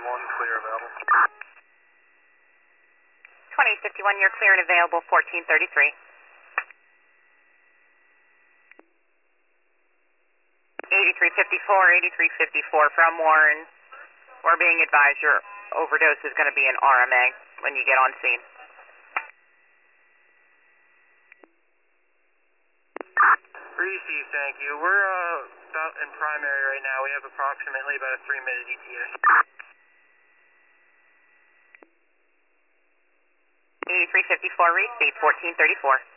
clear available. 2851, you're clear and available, 1433. 8354 from Warren. We're being advised your overdose is going to be an RMA when you get on scene. Receive, thank you. We're about in primary right now. We have approximately about a 3-minute ETA. 8354, receive, 1434.